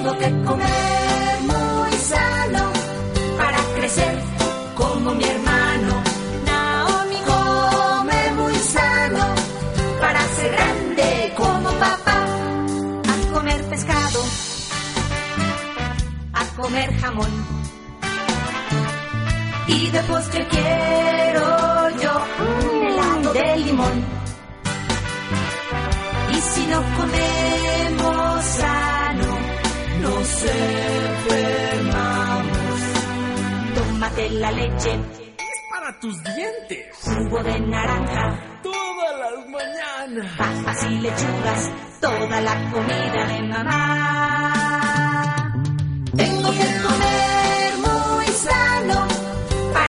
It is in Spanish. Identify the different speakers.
Speaker 1: Tengo que comer muy sano para crecer como mi hermano. Naomi come muy sano para ser grande como papá. A comer pescado, a comer jamón. Y de postre quiero yo un helado de limón. Y si no comemos sano, nos enfermamos. Tómate la leche,
Speaker 2: es para tus dientes.
Speaker 1: Jugo de naranja,
Speaker 2: todas las mañanas.
Speaker 1: Papas y lechugas, toda la comida de mamá. Tengo que comer